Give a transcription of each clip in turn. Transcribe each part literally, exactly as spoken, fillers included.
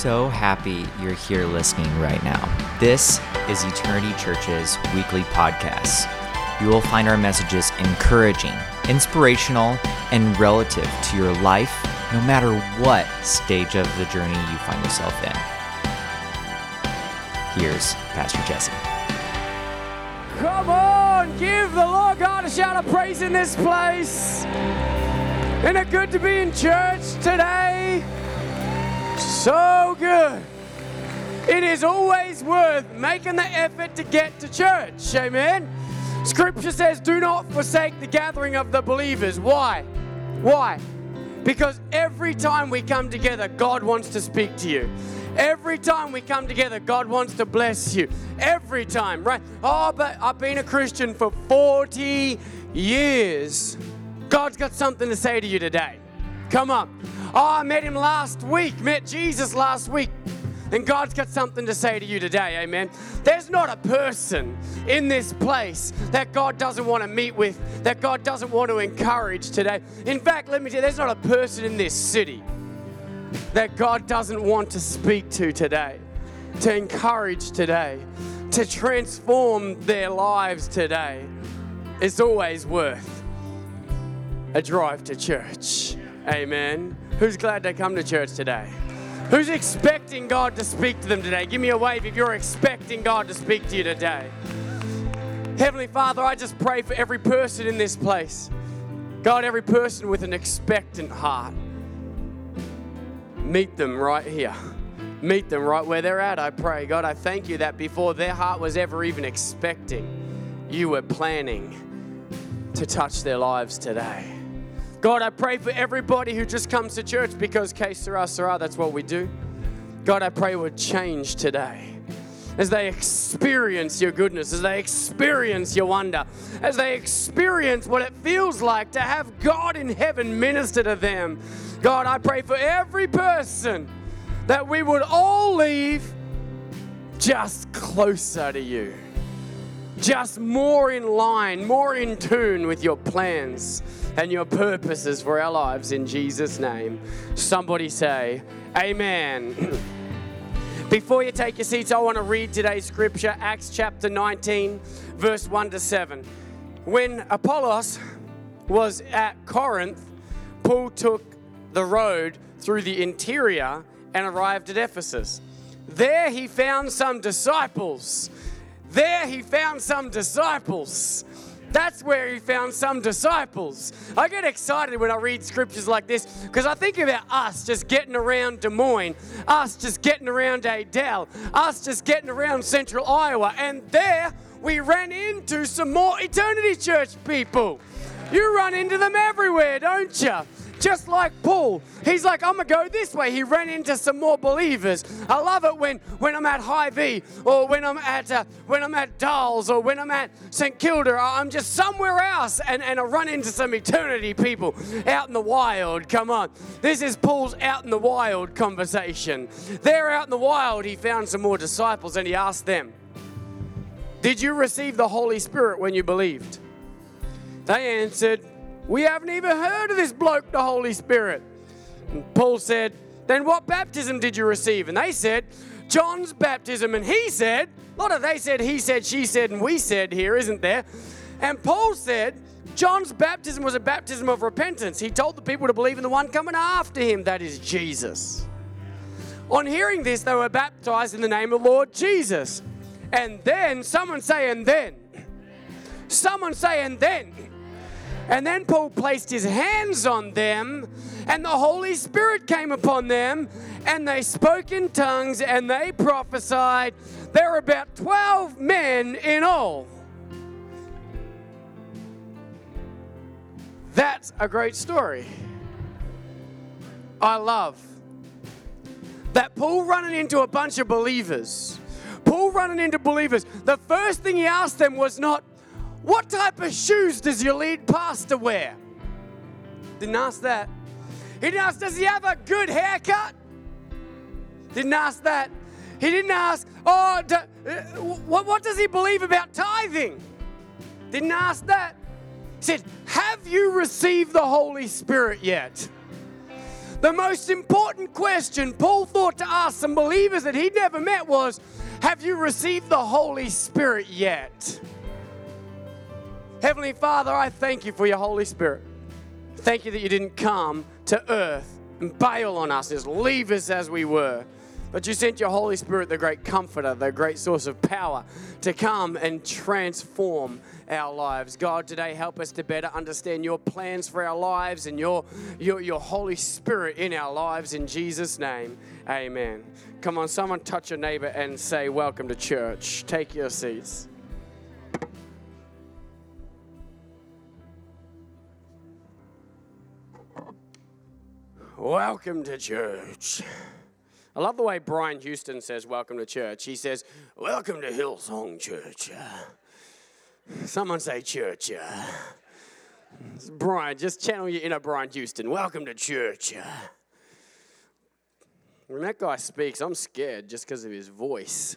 so happy you're here listening right now. This is Eternity Church's weekly podcast. You will find our messages encouraging, inspirational, and relative to your life, no matter what stage of the journey you find yourself in. Here's Pastor Jesse. Come on, give the Lord God a shout of praise in this place. Isn't it good to be in church today? So good. It is always worth making the effort to get to church. Amen. Scripture says, do not forsake the gathering of the believers. Why? Why? Because every time we come together, God wants to speak to you. Every time we come together, God wants to bless you. Every time, right? Oh, but I've been a Christian for forty years. God's got something to say to you today. Come on. Oh, I met him last week, met Jesus last week. And God's got something to say to you today, amen? There's not a person in this place that God doesn't want to meet with, that God doesn't want to encourage today. In fact, let me tell you, there's not a person in this city that God doesn't want to speak to today, to encourage today, to transform their lives today. It's always worth a drive to church. Amen. Who's glad they come to church today? Who's expecting God to speak to them today? Give me a wave if you're expecting God to speak to you today. Heavenly Father, I just pray for every person in this place. God, every person with an expectant heart. Meet them right here. Meet them right where they're at, I pray. God, I thank you that before their heart was ever even expecting, you were planning to touch their lives today. God, I pray for everybody who just comes to church because que sera, sera, that's what we do. God, I pray would change today as they experience your goodness, as they experience your wonder, as they experience what it feels like to have God in heaven minister to them. God, I pray for every person that we would all leave just closer to you, just more in line, more in tune with your plans and your purposes for our lives in Jesus' name. Somebody say, amen. Before you take your seats, I want to read today's scripture, Acts chapter nineteen, verse one to seven. When Apollos was at Corinth, Paul took the road through the interior and arrived at Ephesus. There he found some disciples. There he found some disciples. That's where he found some disciples. I get excited when I read scriptures like this because I think about us just getting around Des Moines, us just getting around Adel, us just getting around Central Iowa, and there we ran into some more Eternity Church people. You run into them everywhere, don't you? Just like Paul, he's like, I'm going to go this way. He ran into some more believers. I love it when, when I'm at Hy-Vee or when I'm at uh, when I'm at Dulles or when I'm at St Kilda. Or I'm just somewhere else and, and I run into some eternity people out in the wild. Come on. This is Paul's out in the wild conversation. There out in the wild, he found some more disciples and he asked them, did you receive the Holy Spirit when you believed? They answered, we haven't even heard of this bloke, the Holy Spirit. And Paul said, then what baptism did you receive? And they said, John's baptism. And he said, a lot of they said, he said, she said, and we said here, isn't there? And Paul said, John's baptism was a baptism of repentance. He told the people to believe in the one coming after him, that is Jesus. On hearing this, they were baptized in the name of the Lord Jesus. And then, someone say, and then. Someone say, and then. And then Paul placed his hands on them, and the Holy Spirit came upon them, and they spoke in tongues, and they prophesied. There were about twelve men in all. That's a great story. I love that Paul running into a bunch of believers. Paul running into believers. The first thing he asked them was not, what type of shoes does your lead pastor wear? Didn't ask that. He didn't ask, does he have a good haircut? Didn't ask that. He didn't ask, oh, do, uh, what, what does he believe about tithing? Didn't ask that. He said, have you received the Holy Spirit yet? The most important question Paul thought to ask some believers that he'd never met was, have you received the Holy Spirit yet? Heavenly Father, I thank you for your Holy Spirit. Thank you that you didn't come to earth and bail on us, just leave us as we were. But you sent your Holy Spirit, the great comforter, the great source of power, to come and transform our lives. God, today help us to better understand your plans for our lives and your, your, your Holy Spirit in our lives. In Jesus' name, amen. Come on, someone touch your neighbor and say, welcome to church. Take your seats. Welcome to church. I love the way Brian Houston says welcome to church. He says, welcome to Hillsong Church. Someone say church. Brian, just channel your inner Brian Houston. Welcome to church. When that guy speaks, I'm scared just because of his voice.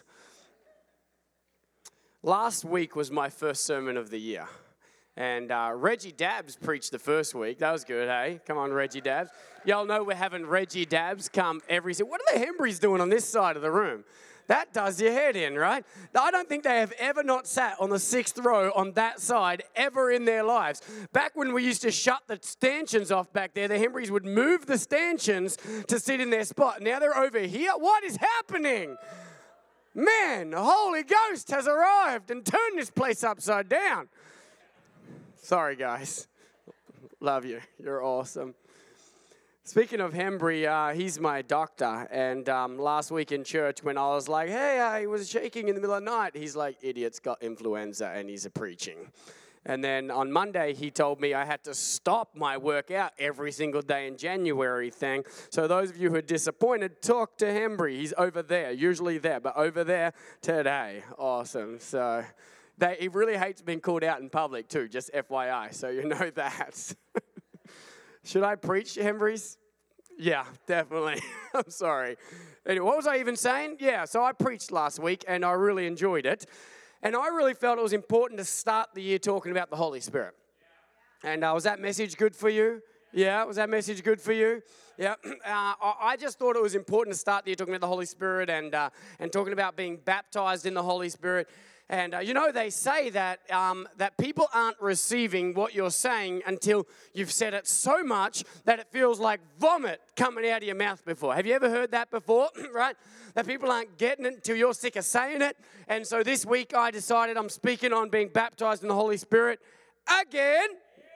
Last week was my first sermon of the year. And uh, Reggie Dabbs preached the first week. That was good, hey? Come on, Reggie Dabbs. Y'all know we're having Reggie Dabbs come every... What are the Hembrys doing on this side of the room? That does your head in, right? I don't think they have ever not sat on the sixth row on that side ever in their lives. Back when we used to shut the stanchions off back there, the Hembrys would move the stanchions to sit in their spot. Now they're over here. What is happening? Man, the Holy Ghost has arrived and turned this place upside down. Sorry, guys. Love you. You're awesome. Speaking of Hembry, uh, he's my doctor. And um, last week in church when I was like, hey, I was shaking in the middle of the night, he's like, idiot's got influenza and he's a preaching. And then on Monday, he told me I had to stop my workout every single day in January thing. So those of you who are disappointed, talk to Hembry. He's over there, usually there, but over there today. Awesome. So... They, he really hates being called out in public too, just F Y I, so you know that. Should I preach, Hembrys? Yeah, definitely. I'm sorry. Anyway, what was I even saying? Yeah, so I preached last week, and I really enjoyed it. And I really felt it was important to start the year talking about the Holy Spirit. And uh, was that message good for you? Yeah, was that message good for you? Yeah, uh, I just thought it was important to start the year talking about the Holy Spirit and uh, and talking about being baptized in the Holy Spirit. And, uh, you know, they say that um, that people aren't receiving what you're saying until you've said it so much that it feels like vomit coming out of your mouth before. Have you ever heard that before, right? That people aren't getting it until you're sick of saying it. And so this week I decided I'm speaking on being baptized in the Holy Spirit again.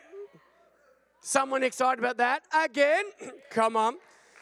Someone excited about that? Again? Come on.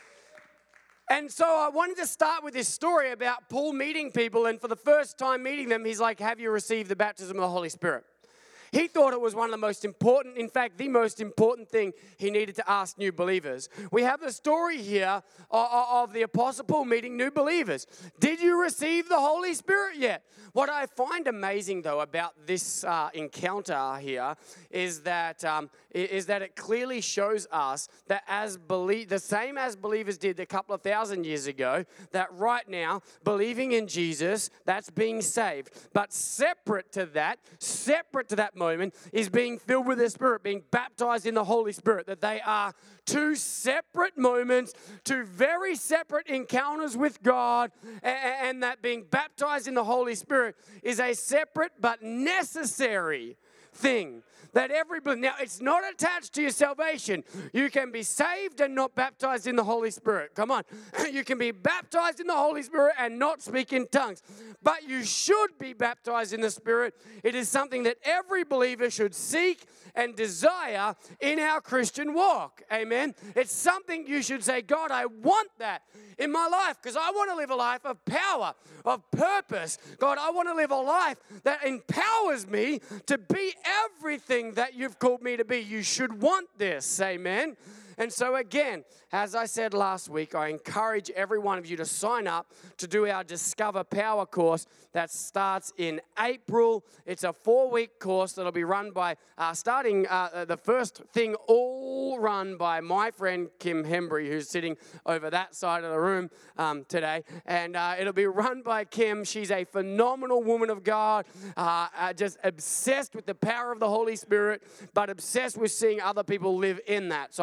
And so I wanted to start with this story about Paul meeting people, and for the first time meeting them, he's like, have you received the baptism of the Holy Spirit? He thought it was one of the most important, in fact, the most important thing he needed to ask new believers. We have the story here of the Apostle Paul meeting new believers. Did you receive the Holy Spirit yet? What I find amazing, though, about this uh, encounter here is that um, is that it clearly shows us that as belie- the same as believers did a couple of thousand years ago, that right now, believing in Jesus, that's being saved. But separate to that, separate to that moment is being filled with the Spirit, being baptized in the Holy Spirit, that they are two separate moments, two very separate encounters with God, and that being baptized in the Holy Spirit is a separate but necessary thing. That every now it's not attached to your salvation. You can be saved and not baptized in the Holy Spirit. Come on. You can be baptized in the Holy Spirit and not speak in tongues. But you should be baptized in the Spirit. It is something that every believer should seek and desire in our Christian walk. Amen. It's something you should say, God, I want that in my life because I want to live a life of power, of purpose. God, I want to live a life that empowers me to be everything that you've called me to be. You should want this. Amen. And so again, as I said last week, I encourage every one of you to sign up to do our Discover Power course that starts in April. It's a four-week course that'll be run by, uh, starting uh, the first thing all run by my friend Kim Hembry, who's sitting over that side of the room um, today. And uh, it'll be run by Kim. She's a phenomenal woman of God, uh, uh, just obsessed with the power of the Holy Spirit, but obsessed with seeing other people live in that. So I want you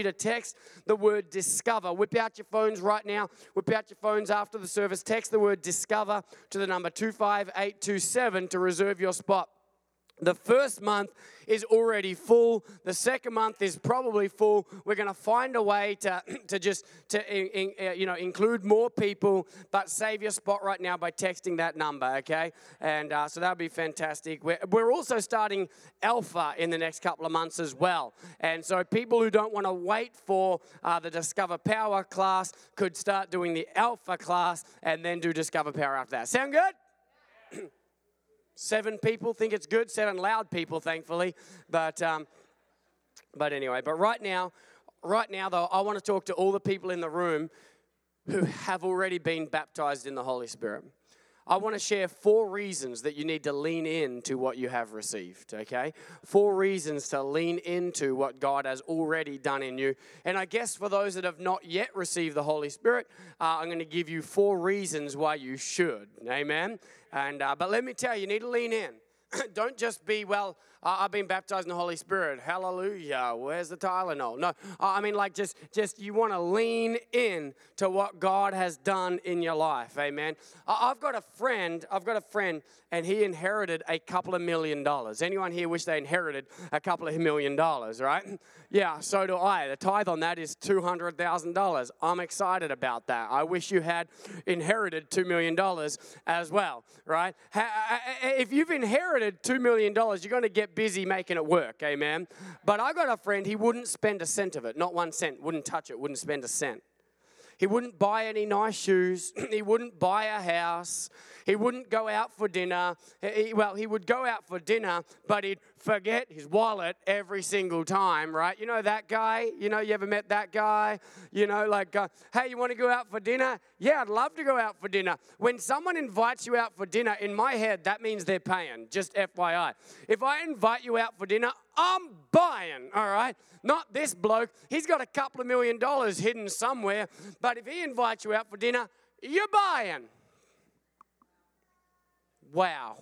you to text the word discover. Whip out your phones right now. Whip out your phones after the service. Text the word discover to the number two five eight two seven to reserve your spot. The first month is already full. The second month is probably full. We're going to find a way to, to just to in, in, you know include more people, but save your spot right now by texting that number, okay? And uh, so that'll be fantastic. We're, we're also starting Alpha in the next couple of months as well. And so people who don't want to wait for uh, the Discover Power class could start doing the Alpha class and then do Discover Power after that. Sound good? Seven people think it's good. Seven loud people, thankfully. But um, but anyway, but right now, right now, though, I want to talk to all the people in the room who have already been baptized in the Holy Spirit. I want to share four reasons that you need to lean into what you have received, okay? Four reasons to lean into what God has already done in you. And I guess for those that have not yet received the Holy Spirit, uh, I'm going to give you four reasons why you should, amen? And uh, but let me tell you, you need to lean in. Don't just be, well, uh, I've been baptized in the Holy Spirit. Hallelujah. Where's the Tylenol? No, uh, I mean like just, just you want to lean in to what God has done in your life. Amen. Uh, I've got a friend, I've got a friend, and he inherited a couple of million dollars. Anyone here wish they inherited a couple of million dollars, right? Yeah, so do I. The tithe on that is two hundred thousand dollars. I'm excited about that. I wish you had inherited two million dollars as well, right? If you've inherited two million dollars, you're going to get busy making it work, amen? But I got a friend, he wouldn't spend a cent of it, not one cent, wouldn't touch it, wouldn't spend a cent. He wouldn't buy any nice shoes. He wouldn't buy a house. He wouldn't go out for dinner. He, well, he would go out for dinner, but he'd forget his wallet every single time, right? You know that guy? You know, you ever met that guy? You know, like, uh, hey, you want to go out for dinner? Yeah, I'd love to go out for dinner. When someone invites you out for dinner, in my head, that means they're paying, just F Y I. If I invite you out for dinner, I'm buying, all right? Not this bloke. He's got a couple of million dollars hidden somewhere, but if he invites you out for dinner, you're buying. Wow.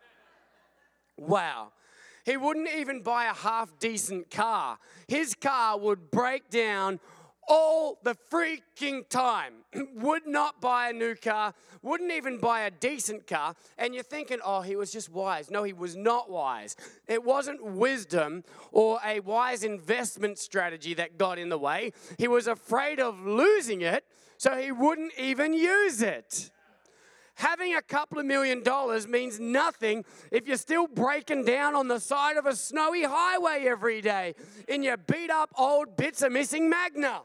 Wow. He wouldn't even buy a half-decent car. His car would break down all the freaking time. Would not buy a new car, wouldn't even buy a decent car. And you're thinking, oh, he was just wise. No, he was not wise. It wasn't wisdom or a wise investment strategy that got in the way. He was afraid of losing it, so he wouldn't even use it. Having a couple of million dollars means nothing if you're still breaking down on the side of a snowy highway every day in your beat-up old bits of missing Magna.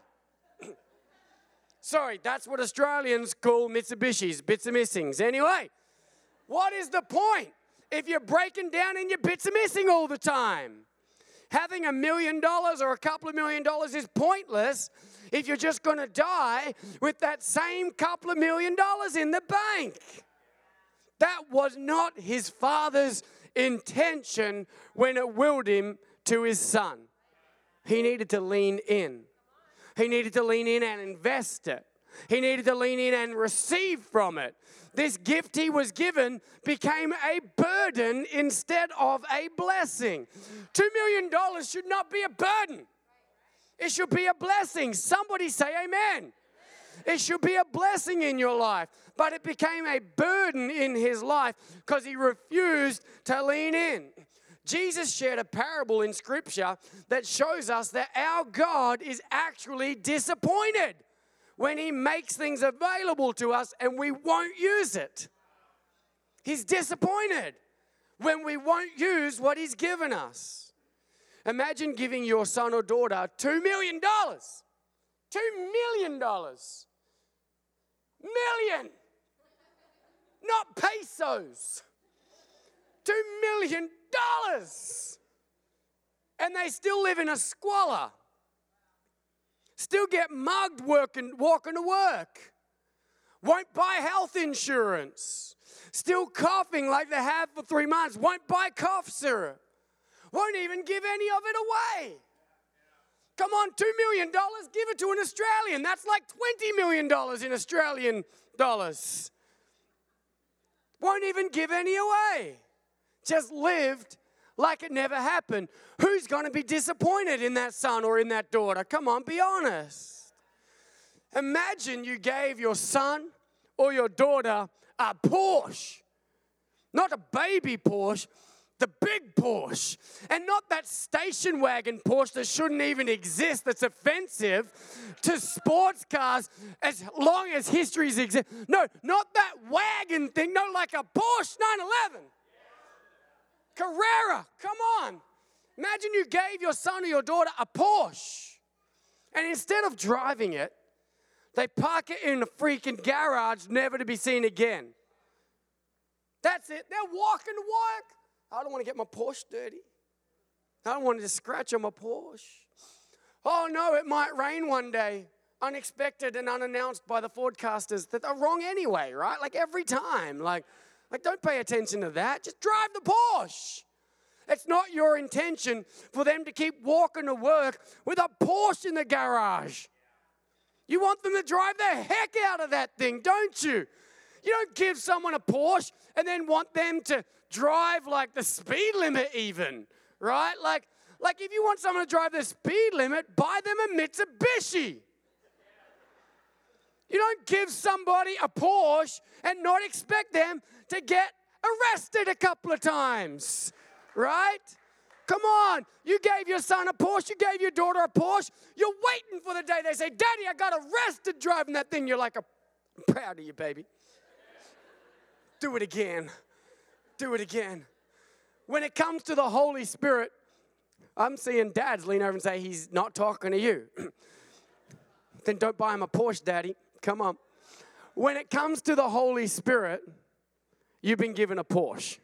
Sorry, that's what Australians call Mitsubishis, bits of missings. Anyway, what is the point if you're breaking down in your bits of missing all the time? Having a million dollars or a couple of million dollars is pointless if you're just going to die with that same couple of million dollars in the bank. That was not his father's intention when it willed him to his son. He needed to lean in. He needed to lean in and invest it. He needed to lean in and receive from it. This gift he was given became a burden instead of a blessing. Two million dollars should not be a burden. It should be a blessing. Somebody say amen. It should be a blessing in your life. But it became a burden in his life because he refused to lean in. Jesus shared a parable in Scripture that shows us that our God is actually disappointed when he makes things available to us and we won't use it. He's disappointed when we won't use what he's given us. Imagine giving your son or daughter two million dollars. Two million dollars. Million. Not pesos. Two million dollars. And they still live in a squalor. Still get mugged working, walking to work. Won't buy health insurance. Still coughing like they have for three months. Won't buy cough syrup. Won't even give any of it away. Come on, two million dollars, give it to an Australian. That's like twenty million dollars in Australian dollars. Won't even give any away. Just lived like it never happened. Who's going to be disappointed in that son or in that daughter? Come on, be honest. Imagine you gave your son or your daughter a Porsche. Not a baby Porsche, the big Porsche. And not that station wagon Porsche that shouldn't even exist, that's offensive to sports cars as long as histories exist. No, not that wagon thing. No, like a Porsche nine eleven. Carrera, come on. Imagine you gave your son or your daughter a Porsche. And instead of driving it, they park it in a freaking garage, never to be seen again. That's it. They're walking to work. I don't want to get my Porsche dirty. I don't want to scratch on my Porsche. Oh no, it might rain one day. Unexpected and unannounced by the forecasters that are wrong anyway, right? Like every time. Like, like don't pay attention to that. Just drive the Porsche. It's not your intention for them to keep walking to work with a Porsche in the garage. You want them to drive the heck out of that thing, don't you? You don't give someone a Porsche and then want them to drive like the speed limit even, right? Like, like if you want someone to drive the speed limit, buy them a Mitsubishi. You don't give somebody a Porsche and not expect them to get arrested a couple of times, right? Come on. You gave your son a Porsche. You gave your daughter a Porsche. You're waiting for the day they say, Daddy, I got arrested driving that thing. You're like, I'm proud of you, baby. Do it again. Do it again. When it comes to the Holy Spirit, I'm seeing dads lean over and say, he's not talking to you. Then don't buy him a Porsche, Daddy. Come on. When it comes to the Holy Spirit, you've been given a Porsche.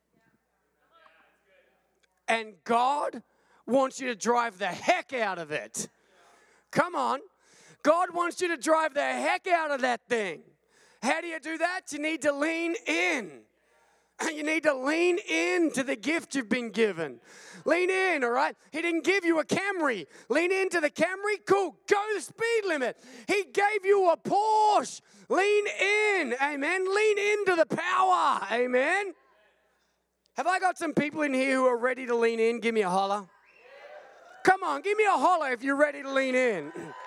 And God wants you to drive the heck out of it. Come on. God wants you to drive the heck out of that thing. How do you do that? You need to lean in. You need to lean into the gift you've been given. Lean in, all right? He didn't give you a Camry. Lean into the Camry. Cool. Go the speed limit. He gave you a Porsche. Lean in. Amen. Lean into the power. Amen. Have I got some people in here who are ready to lean in? Give me a holler. Come on, give me a holler if you're ready to lean in.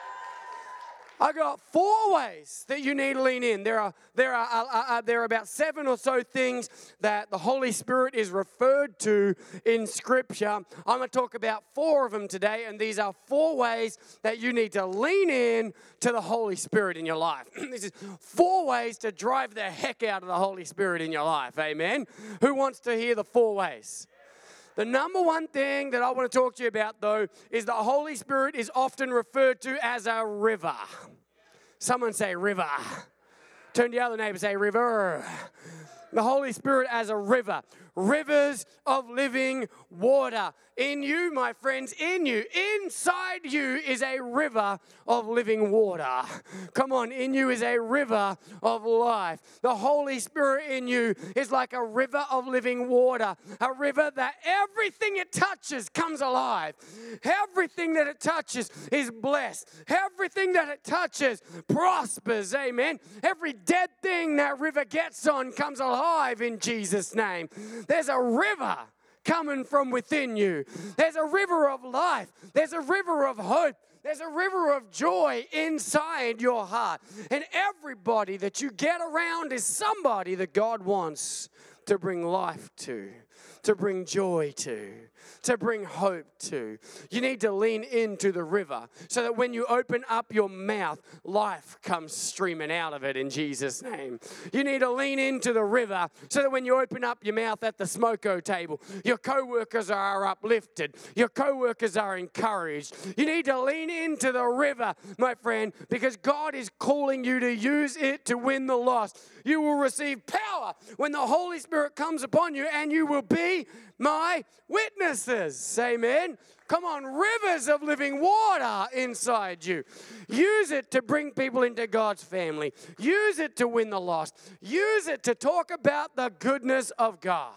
I got four ways that you need to lean in. There are there are uh, uh, there are about seven or so things that the Holy Spirit is referred to in Scripture. I'm going to talk about four of them today, and these are four ways that you need to lean in to the Holy Spirit in your life. This is four ways to drive the heck out of the Holy Spirit in your life. Amen. Who wants to hear the four ways? The number one thing that I want to talk to you about, though, is the Holy Spirit is often referred to as a river. Someone say river. Turn to the other neighbor and say river. The Holy Spirit as a river. Rivers of living water. In you, my friends, in you, inside you is a river of living water. Come on, in you is a river of life. The Holy Spirit in you is like a river of living water. A river that everything it touches comes alive. Everything that it touches is blessed. Everything that it touches prospers. Amen. Every dead thing that river gets on comes alive in Jesus' name. There's a river coming from within you. There's a river of life. There's a river of hope. There's a river of joy inside your heart. And everybody that you get around is somebody that God wants to bring life to, to bring joy to, to bring hope to. You need to lean into the river so that when you open up your mouth, life comes streaming out of it in Jesus' name. You need to lean into the river so that when you open up your mouth at the smoko table, your co-workers are uplifted. Your co-workers are encouraged. You need to lean into the river, my friend, because God is calling you to use it to win the lost. You will receive power when the Holy Spirit comes upon you, and you will be my witnesses. Amen. Come on, rivers of living water inside you. Use it to bring people into God's family. Use it to win the lost. Use it to talk about the goodness of God.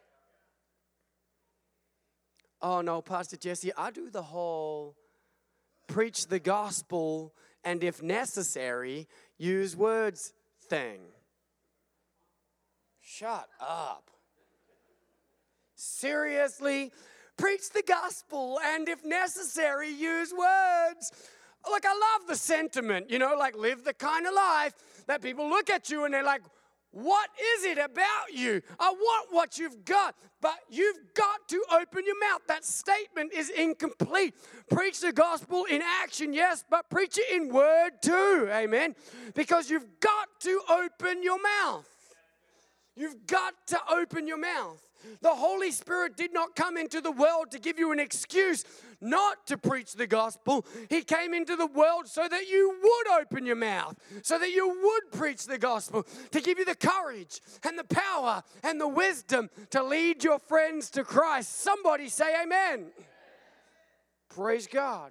Oh no, Pastor Jesse, I do the whole preach the gospel and if necessary, use words thing. Shut up. Seriously, preach the gospel, and if necessary, use words. Look, I love the sentiment, you know, like live the kind of life that people look at you and they're like, what is it about you? I want what you've got, but you've got to open your mouth. That statement is incomplete. Preach the gospel in action, yes, but preach it in word too, amen? Because you've got to open your mouth. You've got to open your mouth. The Holy Spirit did not come into the world to give you an excuse not to preach the gospel. He came into the world so that you would open your mouth, so that you would preach the gospel, to give you the courage and the power and the wisdom to lead your friends to Christ. Somebody say amen. Praise God.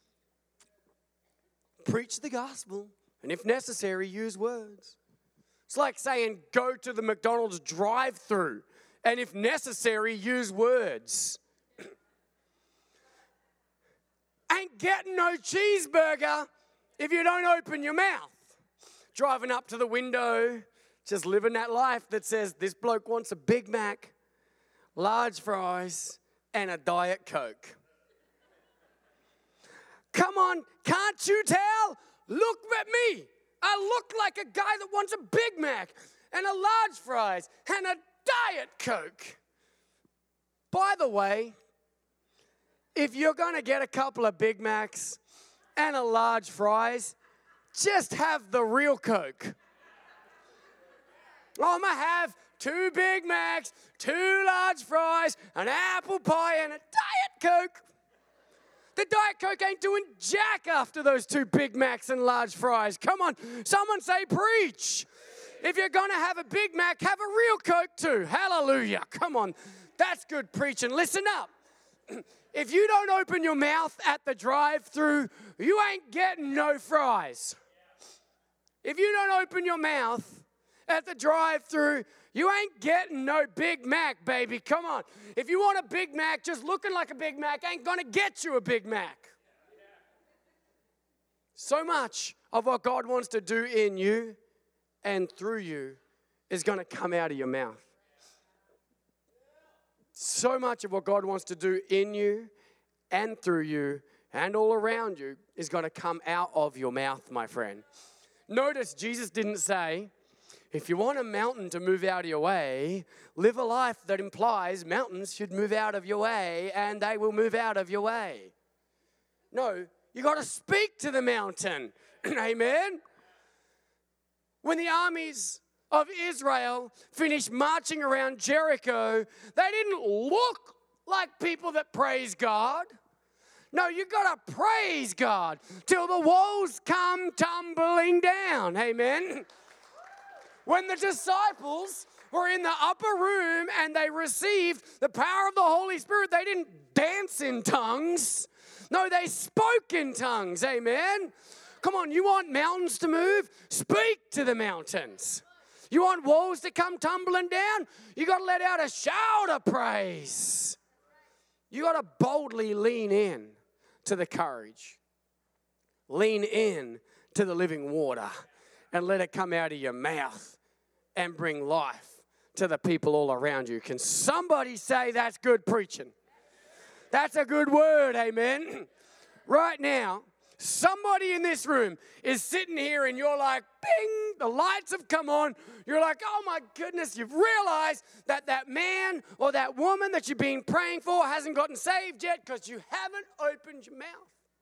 Preach the gospel, and if necessary, use words. It's like saying go to the McDonald's drive-thru, and if necessary, use words. Ain't getting no cheeseburger if you don't open your mouth. Driving up to the window, just living that life that says this bloke wants a Big Mac, large fries, and a Diet Coke. Come on, can't you tell? Look at me. I look like a guy that wants a Big Mac and a large fries and a Diet Coke. By the way, if you're going to get a couple of Big Macs and a large fries, just have the real Coke. I'm going to have two Big Macs, two large fries, an apple pie, and a Diet Coke. The Diet Coke ain't doing jack after those two Big Macs and large fries. Come on, someone say preach. If you're going to have a Big Mac, have a real Coke too. Hallelujah. Come on, that's good preaching. Listen up. If you don't open your mouth at the drive-thru, you ain't getting no fries. If you don't open your mouth at the drive-thru, you ain't getting no Big Mac, baby. Come on. If you want a Big Mac, just looking like a Big Mac ain't going to get you a Big Mac. So much of what God wants to do in you and through you is going to come out of your mouth. So much of what God wants to do in you and through you and all around you is going to come out of your mouth, my friend. Notice Jesus didn't say, if you want a mountain to move out of your way, live a life that implies mountains should move out of your way and they will move out of your way. No, you got to speak to the mountain. Amen? When the armies of Israel finished marching around Jericho, they didn't look like people that praise God. No, you got to praise God till the walls come tumbling down. Amen? When the disciples were in the upper room and they received the power of the Holy Spirit, they didn't dance in tongues. No, they spoke in tongues. Amen? Come on, you want mountains to move? Speak to the mountains. You want walls to come tumbling down? You got to let out a shout of praise. You got to boldly lean in to the courage. Lean in to the living water and let it come out of your mouth and bring life to the people all around you. Can somebody say that's good preaching? That's a good word, amen. Right now, somebody in this room is sitting here and you're like, bing, the lights have come on. You're like, oh my goodness, you've realized that that man or that woman that you've been praying for hasn't gotten saved yet because you haven't opened your mouth.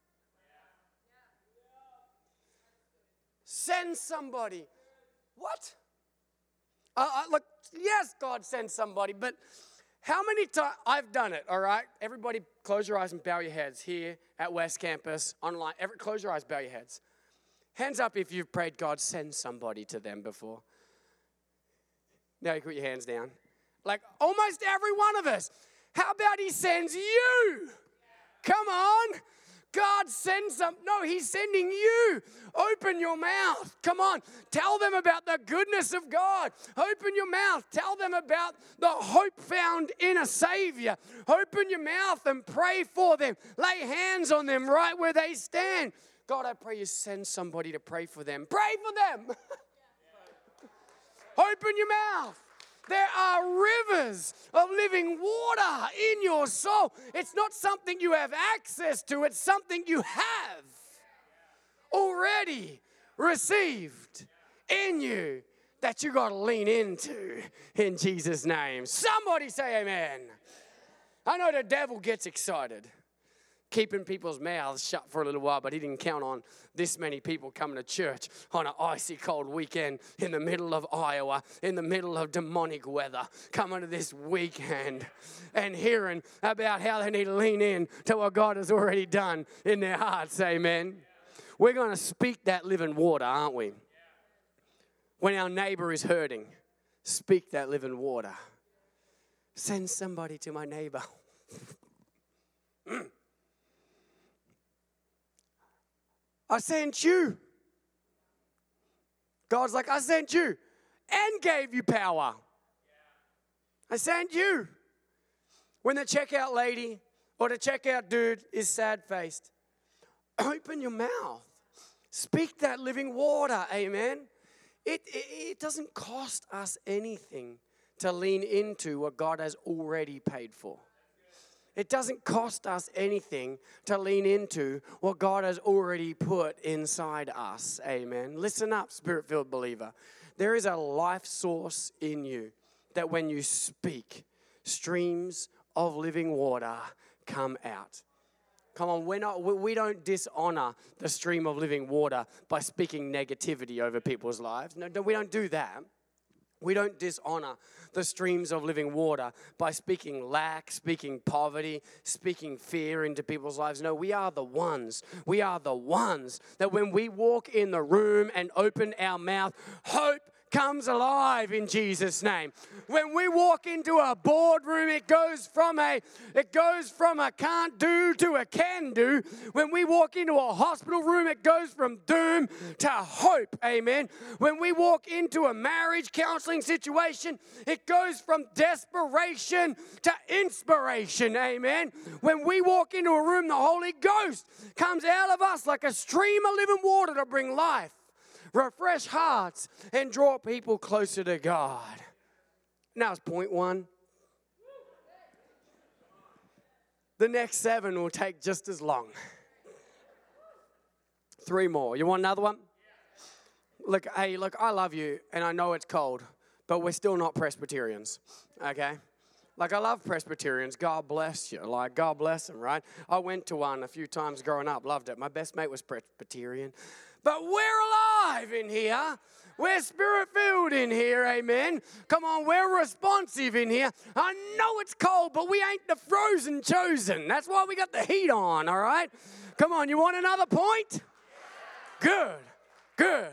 Send somebody. What? Uh, uh, look, yes, God sends somebody, but how many times, I've done it, all right? Everybody close your eyes and bow your heads here at West Campus, online. Every, close your eyes, bow your heads. Hands up if you've prayed God send somebody to them before. Now you put your hands down. Like almost every one of us. How about he sends you? Come on. God sends them. No, he's sending you. Open your mouth. Come on. Tell them about the goodness of God. Open your mouth. Tell them about the hope found in a Savior. Open your mouth and pray for them. Lay hands on them right where they stand. God, I pray you send somebody to pray for them. Pray for them. Open your mouth. There are rivers of living water in your soul. It's not something you have access to. It's something you have already received in you that you got to lean into in Jesus' name. Somebody say amen. I know the devil gets excited, keeping people's mouths shut for a little while, but he didn't count on this many people coming to church on an icy cold weekend in the middle of Iowa, in the middle of demonic weather, coming to this weekend and hearing about how they need to lean in to what God has already done in their hearts. Amen. We're going to speak that living water, aren't we? When our neighbor is hurting, speak that living water. Send somebody to my neighbor. I sent you. God's like, I sent you and gave you power. I sent you. When the checkout lady or the checkout dude is sad-faced, open your mouth. Speak that living water, amen. It, it, it doesn't cost us anything to lean into what God has already paid for. It doesn't cost us anything to lean into what God has already put inside us. Amen. Listen up, Spirit-filled believer. There is a life source in you that when you speak, streams of living water come out. Come on, we're not, we don't dishonor the stream of living water by speaking negativity over people's lives. No, we don't do that. We don't dishonor the streams of living water by speaking lack, speaking poverty, speaking fear into people's lives. No, we are the ones. We are the ones that when we walk in the room and open our mouth, hope comes alive in Jesus' name. When we walk into a boardroom, it goes from a it goes from a can't do to a can do. When we walk into a hospital room, it goes from doom to hope. Amen. When we walk into a marriage counseling situation, it goes from desperation to inspiration. Amen. When we walk into a room, the Holy Ghost comes out of us like a stream of living water to bring life, refresh hearts, and draw people closer to God. Now it's point one. The next seven will take just as long. Three more. You want another one? Look, hey, look, I love you, and I know it's cold, but we're still not Presbyterians, okay? Like, I love Presbyterians. God bless you. Like, God bless them, right? I went to one a few times growing up. Loved it. My best mate was Presbyterian. But we're alive in here. We're Spirit-filled in here, amen. Come on, we're responsive in here. I know it's cold, but we ain't the frozen chosen. That's why we got the heat on, all right? Come on, you want another point? Good, good.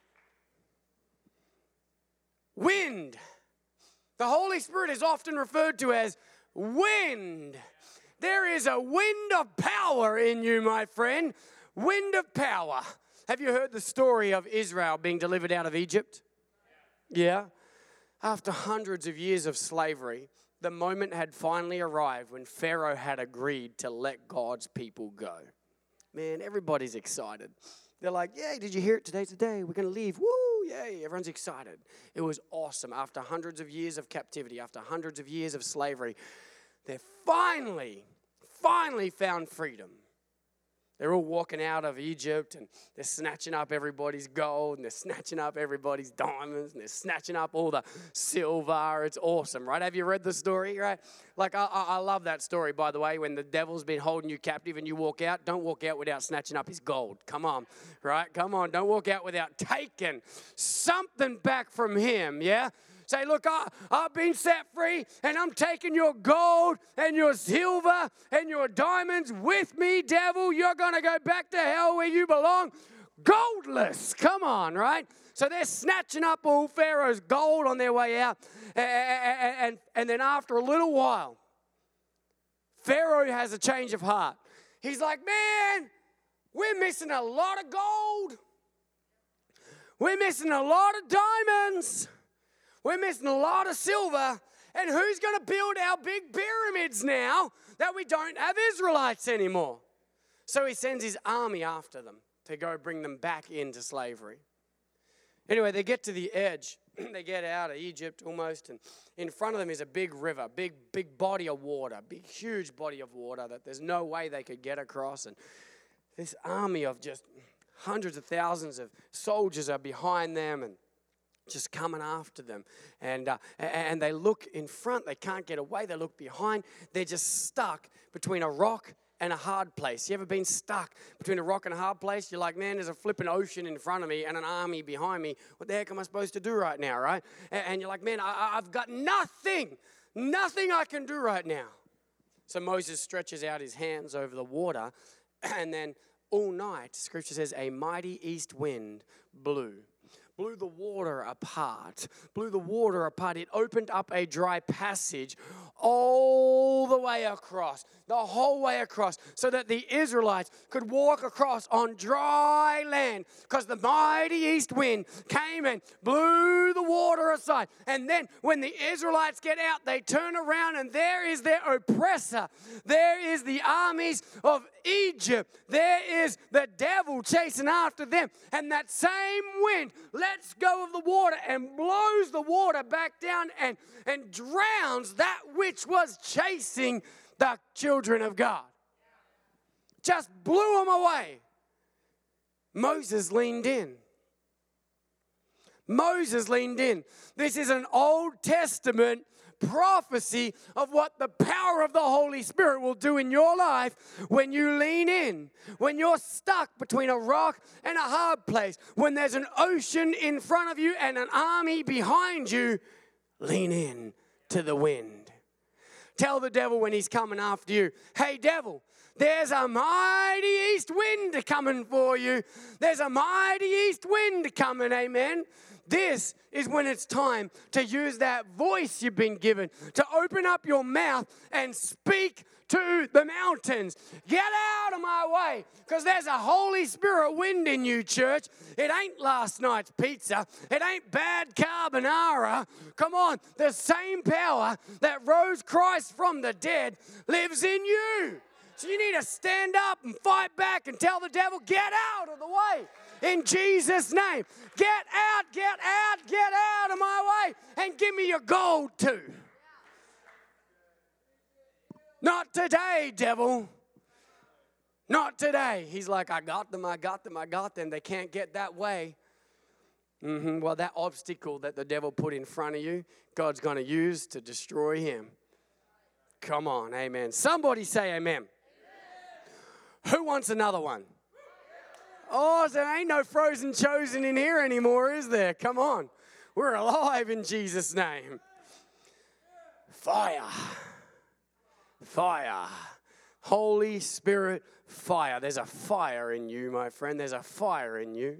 Wind. The Holy Spirit is often referred to as wind. There is a wind of power in you, my friend. Wind of power. Have you heard the story of Israel being delivered out of Egypt? Yeah. After hundreds of years of slavery, the moment had finally arrived when Pharaoh had agreed to let God's people go. Man, everybody's excited. They're like, yay, did you hear it? Today's the day. We're going to leave. Woo, yay. Everyone's excited. It was awesome. After hundreds of years of captivity, after hundreds of years of slavery, they finally, finally found freedom. They're all walking out of Egypt, and they're snatching up everybody's gold, and they're snatching up everybody's diamonds, and they're snatching up all the silver. It's awesome, right? Have you read the story, right? Like, I, I love that story, by the way. When the devil's been holding you captive and you walk out, don't walk out without snatching up his gold. Come on, right? Come on. Don't walk out without taking something back from him, yeah? Say, look, I, I've been set free, and I'm taking your gold and your silver and your diamonds with me, devil. You're going to go back to hell where you belong, goldless. Come on, right? So they're snatching up all Pharaoh's gold on their way out. And, and, and then after a little while, Pharaoh has a change of heart. He's like, man, we're missing a lot of gold. We're missing a lot of diamonds. We're missing a lot of silver, and who's going to build our big pyramids now that we don't have Israelites anymore? So he sends his army after them to go bring them back into slavery. Anyway, they get to the edge they get out of Egypt almost, and in front of them is a big river, big, big body of water, big, huge body of water that there's no way they could get across. And this army of just hundreds of thousands of soldiers are behind them and just coming after them. And uh, and they look in front, they can't get away, they look behind, they're just stuck between a rock and a hard place. You ever been stuck between a rock and a hard place? You're like, man, there's a flipping ocean in front of me and an army behind me. What the heck am I supposed to do right now, right? And you're like, man, I, I've got nothing, nothing I can do right now. So Moses stretches out his hands over the water, and then all night, Scripture says, a mighty east wind blew. Blew the water apart, blew the water apart. It opened up a dry passage all the way across, the whole way across, so that the Israelites could walk across on dry land, because the mighty east wind came and blew the water aside. And then when the Israelites get out, they turn around and there is their oppressor. There is the armies of Egypt. There is the devil chasing after them. And that same wind lets go of the water and blows the water back down and, and drowns that which was chasing the children of God. Just blew them away. Moses leaned in. Moses leaned in. This is an Old Testament prophecy of what the power of the Holy Spirit will do in your life when you lean in, when you're stuck between a rock and a hard place, when there's an ocean in front of you and an army behind you. Lean in to the wind. Tell the devil when he's coming after you, hey devil, there's a mighty east wind coming for you. There's a mighty east wind coming, amen. This is when it's time to use that voice you've been given, to open up your mouth and speak to the mountains. Get out of my way, because there's a Holy Spirit wind in you, church. It ain't last night's pizza. It ain't bad carbonara. Come on, the same power that rose Christ from the dead lives in you. So you need to stand up and fight back and tell the devil, get out of the way. In Jesus' name, get out, get out, get out of my way, and give me your gold too. Not today, devil. Not today. He's like, I got them, I got them, I got them. They can't get that way. Mm-hmm. Well, that obstacle that the devil put in front of you, God's going to use to destroy him. Come on, amen. Somebody say amen. Amen. Who wants another one? Oh, there ain't no frozen chosen in here anymore, is there? Come on. We're alive in Jesus' name. Fire. Fire. Holy Spirit fire. There's a fire in you, my friend. There's a fire in you.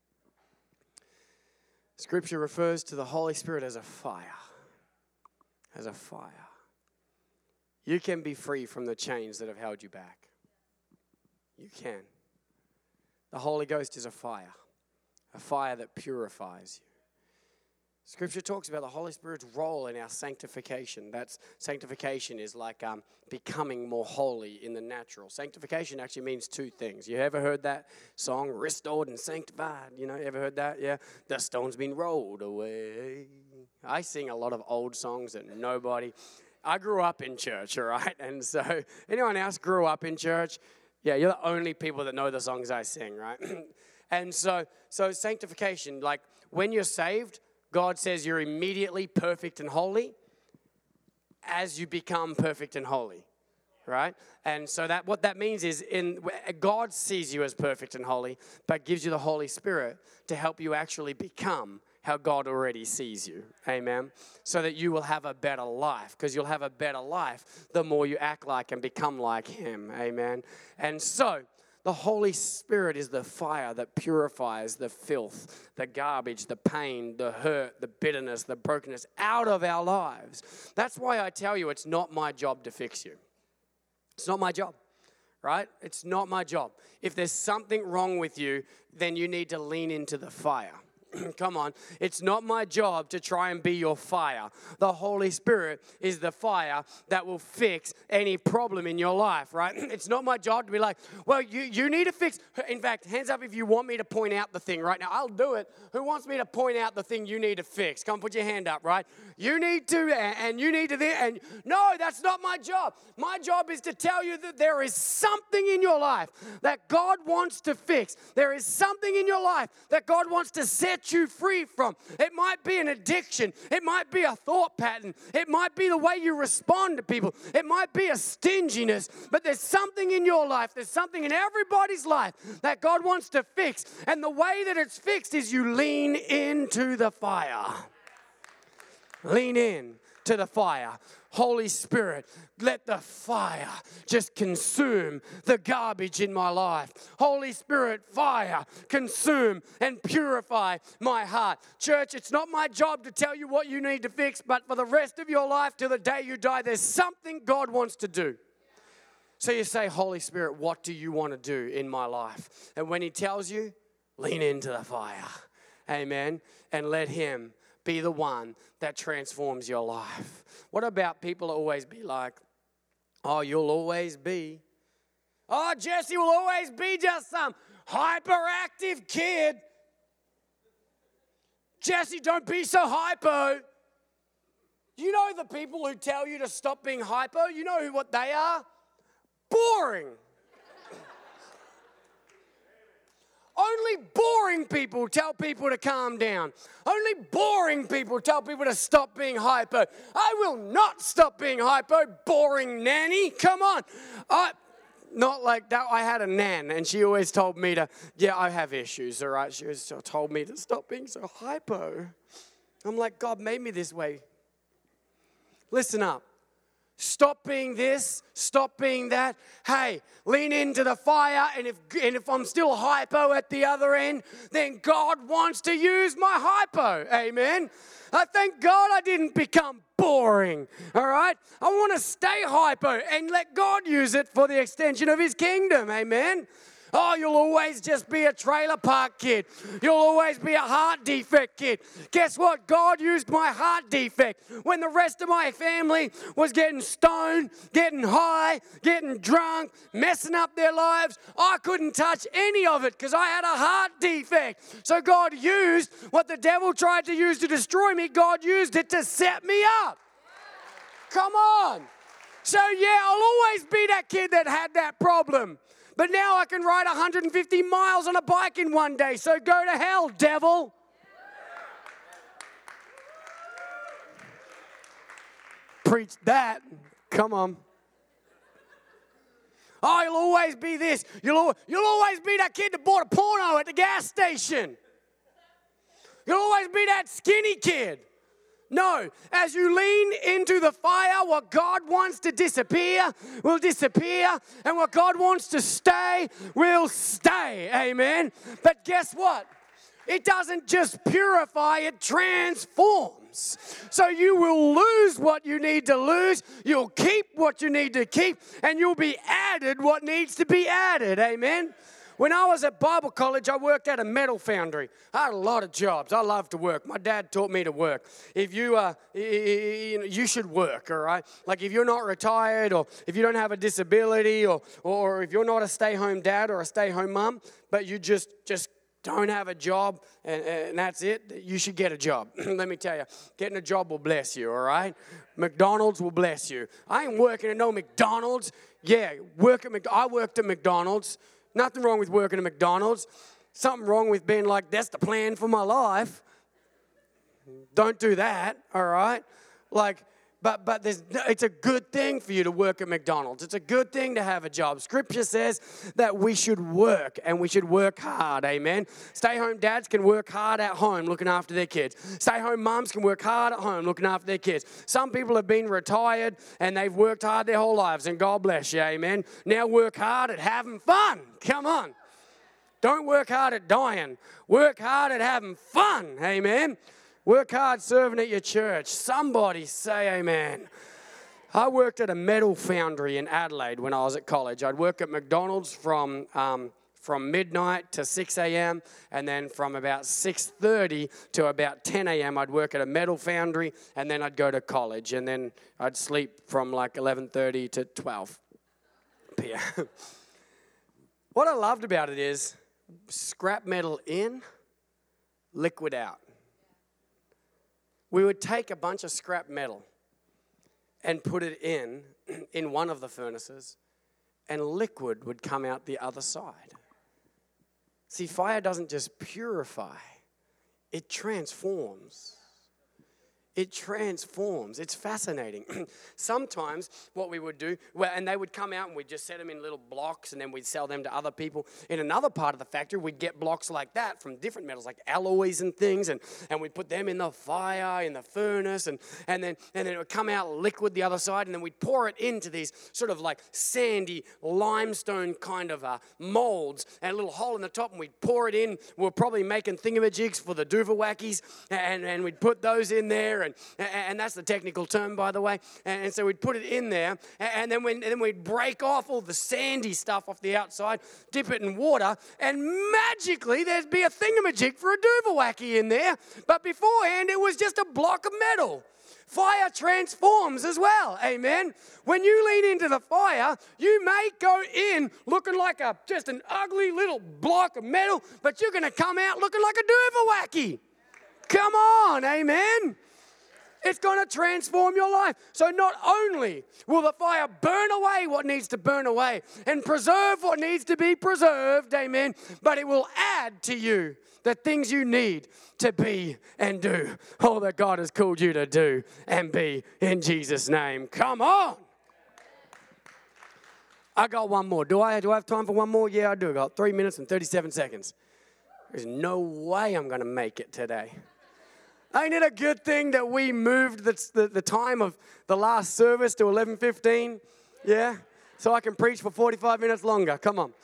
Scripture refers to the Holy Spirit as a fire. As a fire. You can be free from the chains that have held you back. You can. The Holy Ghost is a fire, a fire that purifies you. Scripture talks about the Holy Spirit's role in our sanctification. That's sanctification is like um, becoming more holy in the natural. Sanctification actually means two things. You ever heard that song, restored and sanctified? You know, you ever heard that? Yeah, the stone's been rolled away. I sing a lot of old songs that nobody. I grew up in church, all right, and so anyone else grew up in church? Yeah, you're the only people that know the songs I sing, right? And so, so sanctification, like when you're saved, God says you're immediately perfect and holy as you become perfect and holy, right? And so that what that means is in God sees you as perfect and holy, but gives you the Holy Spirit to help you actually become how God already sees you, amen? So that you will have a better life, because you'll have a better life the more you act like and become like Him, amen? And so the Holy Spirit is the fire that purifies the filth, the garbage, the pain, the hurt, the bitterness, the brokenness out of our lives. That's why I tell you it's not my job to fix you. It's not my job, right? It's not my job. If there's something wrong with you, then you need to lean into the fire. Come on. It's not my job to try and be your fire. The Holy Spirit is the fire that will fix any problem in your life, right? It's not my job to be like, well, you, you need to fix. In fact, hands up if you want me to point out the thing right now. I'll do it. Who wants me to point out the thing you need to fix? Come put your hand up, right? You need to, and you need to, and no, that's not my job. My job is to tell you that there is something in your life that God wants to fix. There is something in your life that God wants to set you free from. It might be an addiction. It might be a thought pattern. It might be the way you respond to people. It might be a stinginess. But there's something in your life. There's something in everybody's life that God wants to fix. And the way that it's fixed is you lean into the fire. Lean in to the fire. Holy Spirit, let the fire just consume the garbage in my life. Holy Spirit, fire, consume and purify my heart. Church, it's not my job to tell you what you need to fix, but for the rest of your life, till the day you die, there's something God wants to do. So you say, Holy Spirit, what do you want to do in my life? And when He tells you, lean into the fire. Amen. And let Him be the one that transforms your life. What about people always be like, oh, you'll always be. Oh, Jesse will always be just some hyperactive kid. Jesse, don't be so hypo. You know the people who tell you to stop being hypo? You know what they are? Boring. Only boring people tell people to calm down. Only boring people tell people to stop being hypo. I will not stop being hypo, boring nanny. Come on. I, not like that. I had a nan, and she always told me to, yeah, I have issues, all right? She always told me to stop being so hypo. I'm like, God made me this way. Listen up. Stop being this, stop being that. Hey, lean into the fire, and if and if I'm still hypo at the other end, then God wants to use my hypo. Amen. I thank God I didn't become boring. All right? I want to stay hypo and let God use it for the extension of His kingdom. Amen. Oh, you'll always just be a trailer park kid. You'll always be a heart defect kid. Guess what? God used my heart defect when the rest of my family was getting stoned, getting high, getting drunk, messing up their lives. I couldn't touch any of it because I had a heart defect. So God used what the devil tried to use to destroy me. God used it to set me up. Come on. So yeah, I'll always be that kid that had that problem. But now I can ride one hundred fifty miles on a bike in one day. So go to hell, devil. Preach that. Come on. Oh, you'll always be this. You'll, you'll always be that kid that bought a porno at the gas station. You'll always be that skinny kid. No, as you lean into the fire, what God wants to disappear will disappear, and what God wants to stay will stay. Amen. But guess what? It doesn't just purify, it transforms. So you will lose what you need to lose, you'll keep what you need to keep, and you'll be added what needs to be added. Amen. When I was at Bible college, I worked at a metal foundry. I had a lot of jobs. I loved to work. My dad taught me to work. If you, uh, you should work, all right? Like if you're not retired, or if you don't have a disability, or or if you're not a stay-home dad or a stay-home mom, but you just just don't have a job and, and that's it, you should get a job. Let me tell you, getting a job will bless you, all right? McDonald's will bless you. I ain't working at no McDonald's. Yeah, work at Mc, I worked at McDonald's. Nothing wrong with working at McDonald's. Something wrong with being like, that's the plan for my life. Don't do that, all right? Like, but but there's, it's a good thing for you to work at McDonald's. It's a good thing to have a job. Scripture says that we should work, and we should work hard, amen? Stay-home dads can work hard at home looking after their kids. Stay-home moms can work hard at home looking after their kids. Some people have been retired, and they've worked hard their whole lives, and God bless you, amen? Now work hard at having fun. Come on. Don't work hard at dying. Work hard at having fun, amen? Work hard serving at your church. Somebody say amen. I worked at a metal foundry in Adelaide when I was at college. I'd work at McDonald's from um, from midnight to six a.m. and then from about six thirty to about ten a.m. I'd work at a metal foundry, and then I'd go to college, and then I'd sleep from like eleven thirty to twelve p.m. What I loved about it is scrap metal in, liquid out. We would take a bunch of scrap metal and put it in, in one of the furnaces, and liquid would come out the other side. See, fire doesn't just purify, it transforms. It transforms. It's fascinating. Sometimes what we would do, well, and they would come out and we'd just set them in little blocks and then we'd sell them to other people. In another part of the factory, we'd get blocks like that from different metals, like alloys and things, and, and we'd put them in the fire, in the furnace, and, and, then, and then it would come out liquid the other side, and then we'd pour it into these sort of like sandy limestone kind of uh, molds, and a little hole in the top, and we'd pour it in. We were probably making thingamajigs for the Duvawackies, and, and we'd put those in there. And, and that's the technical term, by the way. And, and so we'd put it in there, and then, when, and then we'd break off all the sandy stuff off the outside, dip it in water, and magically there'd be a thingamajig for a Duvawacki in there. But beforehand, it was just a block of metal. Fire transforms as well, amen? When you lean into the fire, you may go in looking like a just an ugly little block of metal, but you're going to come out looking like a Duvawacki. Come on, amen? It's going to transform your life. So not only will the fire burn away what needs to burn away and preserve what needs to be preserved, amen, but it will add to you the things you need to be and do all that God has called you to do and be in Jesus' name. Come on. I got one more. Do I, do I have time for one more? Yeah, I do. I got three minutes and thirty-seven seconds. There's no way I'm going to make it today. Ain't it a good thing that we moved the, the, the time of the last service to eleven fifteen? Yeah? So I can preach for forty-five minutes longer. Come on.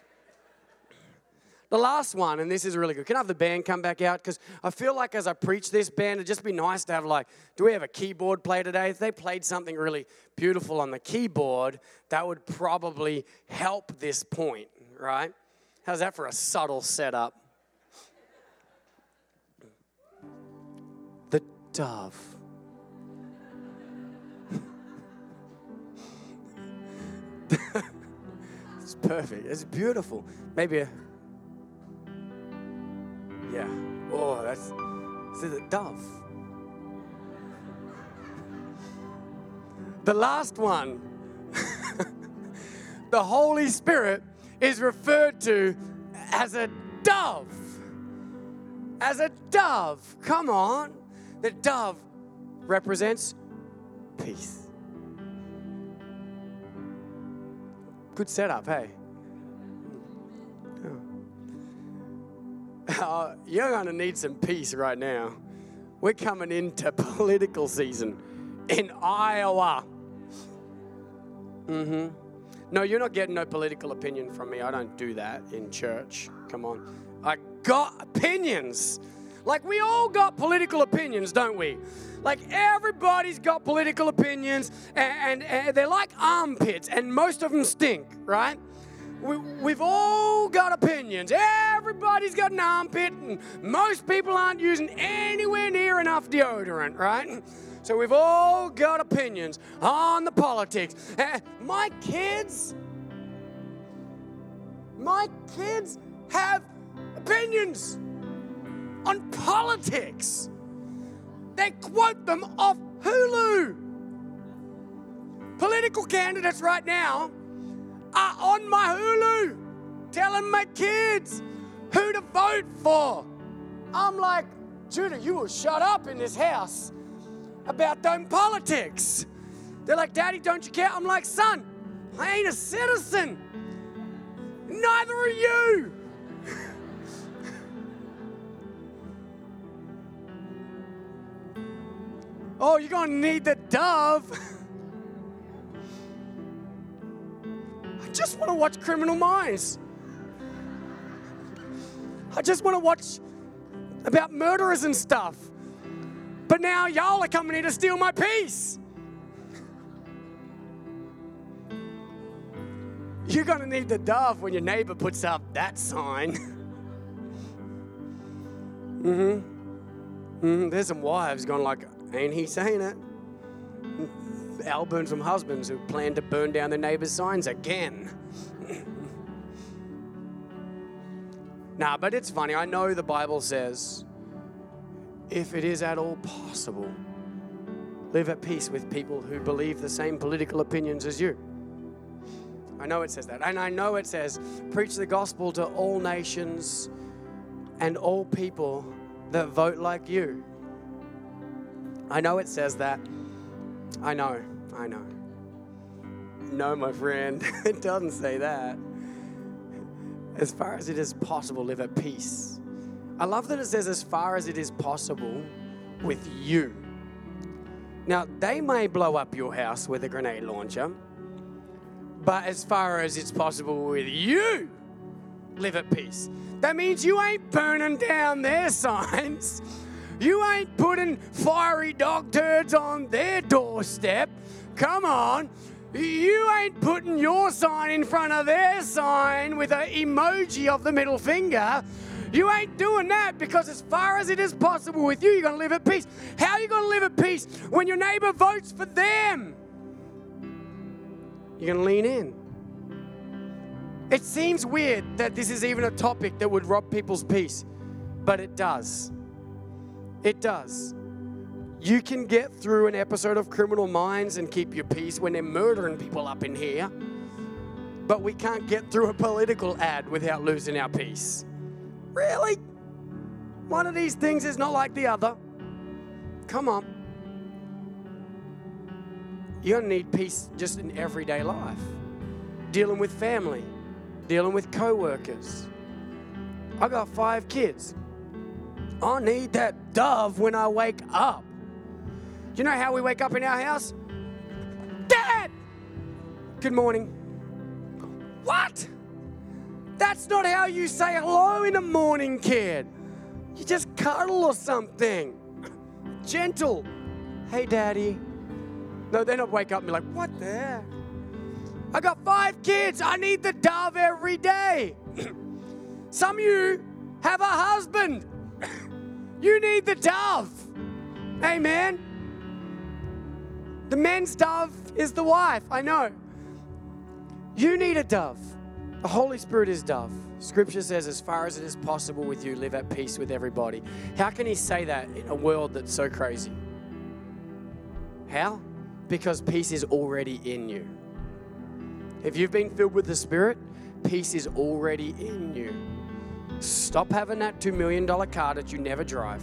The last one, and this is really good. Can I have the band come back out? Because I feel like as I preach this band, it'd just be nice to have like, do we have a keyboard player today? If they played something really beautiful on the keyboard, that would probably help this point, right? How's that for a subtle setup? Dove. It's perfect. It's beautiful. Maybe a, yeah. Oh, that's, this is a dove. The last one, the Holy Spirit is referred to as a dove. As a dove. Come on. The dove represents peace. Good setup, hey? Uh, you're going to need some peace right now. We're coming into political season in Iowa. Mm-hmm. No, you're not getting no political opinion from me. I don't do that in church. Come on. I got opinions. Like, we all got political opinions, don't we? Like, everybody's got political opinions, and, and, and they're like armpits, and most of them stink, right? We, we've all got opinions. Everybody's got an armpit, and most people aren't using anywhere near enough deodorant, right? So we've all got opinions on the politics. Uh, my kids, my kids have opinions on politics. They quote them off Hulu. Political candidates right now are on my Hulu telling my kids who to vote for. I'm like, Judah, you will shut up in this house about them politics. They're like, Daddy, don't you care? I'm like, son, I ain't a citizen. Neither are you. Oh, you're going to need the dove. I just want to watch Criminal Minds. I just want to watch about murderers and stuff. But now y'all are coming here to steal my peace. you're going to need the dove when your neighbor puts up that sign. mm-hmm. mm-hmm. There's some wives going like, ain't he saying it? I'll burn some husbands who plan to burn down their neighbor's signs again. Nah, but it's funny. I know the Bible says, if it is at all possible, live at peace with people who believe the same political opinions as you. I know it says that. And I know it says, preach the gospel to all nations and all people that vote like you. I know it says that. I know, I know. No, my friend, it doesn't say that. As far as it is possible, live at peace. I love that it says, as far as it is possible with you. Now, they may blow up your house with a grenade launcher, but as far as it's possible with you, live at peace. That means you ain't burning down their signs. You ain't putting fiery dog turds on their doorstep. Come on. You ain't putting your sign in front of their sign with an emoji of the middle finger. You ain't doing that, because as far as it is possible with you, you're going to live at peace. How are you going to live at peace when your neighbor votes for them? You're going to lean in. It seems weird that this is even a topic that would rob people's peace, but it does. It does. You can get through an episode of Criminal Minds and keep your peace when they're murdering people up in here, but we can't get through a political ad without losing our peace. Really? One of these things is not like the other. Come on. You're going to need peace just in everyday life. Dealing with family. Dealing with co-workers. I got five kids. I need that dove when I wake up. You know how we wake up in our house? Dad! Good morning. What? That's not how you say hello in the morning, kid. You just cuddle or something. Gentle. Hey, Daddy. No, then I'd wake up and be like, what the heck? I got five kids. I need the dove every day. Some of you have a husband. You need the dove. Amen. The man's dove is the wife. I know. You need a dove. The Holy Spirit is dove. Scripture says, as far as it is possible with you, live at peace with everybody. How can he say that in a world that's so crazy? How? Because peace is already in you. If you've been filled with the Spirit, peace is already in you. Stop having that two million dollars car that you never drive.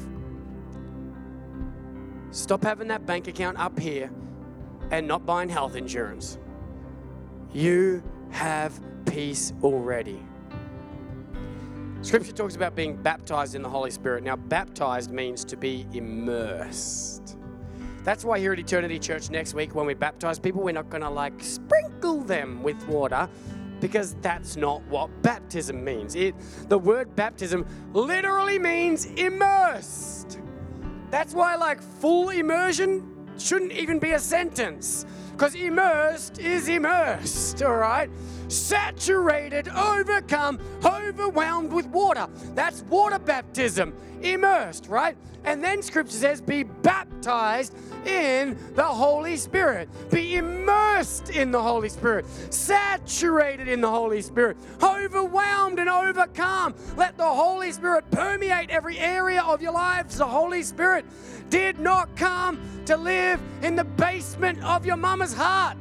Stop having that bank account up here and not buying health insurance. You have peace already. Scripture talks about being baptized in the Holy Spirit. Now, baptized means to be immersed. That's why here at Eternity Church next week, when we baptize people, we're not going to like sprinkle them with water, because that's not what baptism means. It, the word baptism literally means immersed. That's why like full immersion shouldn't even be a sentence, because immersed is immersed, all right? Saturated, overcome, overwhelmed with water. That's water baptism, immersed, right? And then Scripture says, be baptized in the Holy Spirit. Be immersed in the Holy Spirit. Saturated in the Holy Spirit. Overwhelmed and overcome. Let the Holy Spirit permeate every area of your lives. The Holy Spirit did not come to live in the basement of your mama's heart.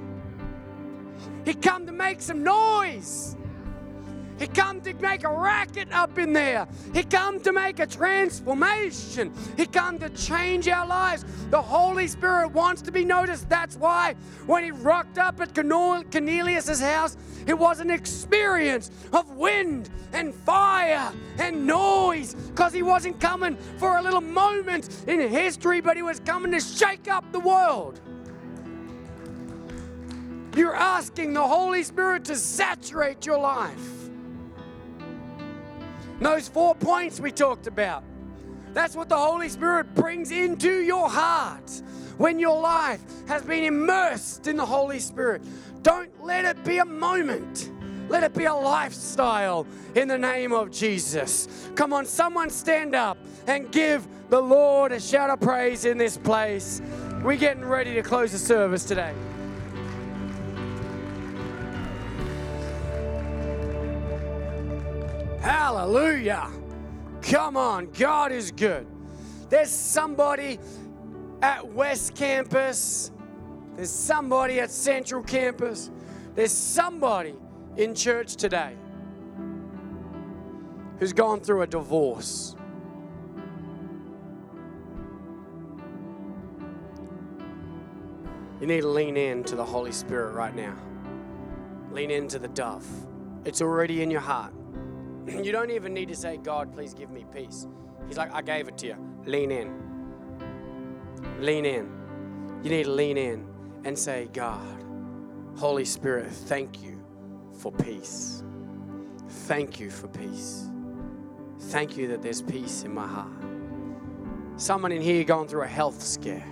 He come to make some noise. He come to make a racket up in there. He come to make a transformation. He come to change our lives. The Holy Spirit wants to be noticed. That's why when he rocked up at Cornelius' house, it was an experience of wind and fire and noise, because he wasn't coming for a little moment in history, but he was coming to shake up the world. You're asking the Holy Spirit to saturate your life. Those four points we talked about, that's what the Holy Spirit brings into your heart when your life has been immersed in the Holy Spirit. Don't let it be a moment. Let it be a lifestyle in the name of Jesus. Come on, someone stand up and give the Lord a shout of praise in this place. We're getting ready to close the service today. Hallelujah. Come on, God is good. There's somebody at West Campus. There's somebody at Central Campus. There's somebody in church today who's gone through a divorce. You need to lean in to the Holy Spirit right now. Lean into the dove. It's already in your heart. You don't even need to say, God, please give me peace. He's like, I gave it to you. Lean in. Lean in. You need to lean in and say, God, Holy Spirit, thank you for peace. Thank you for peace. Thank you that there's peace in my heart. Someone in here going through a health scare.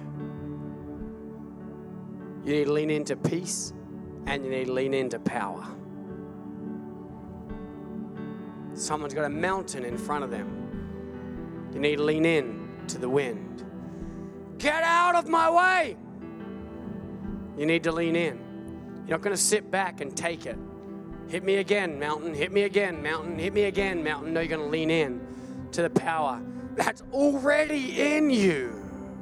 You need to lean into peace and you need to lean into power. Someone's got a mountain in front of them. You need to lean in to the wind. Get out of my way. You need to lean in. You're not going to sit back and take it. Hit me again, mountain. Hit me again, mountain. Hit me again, mountain. No, you're going to lean in to the power that's already in you.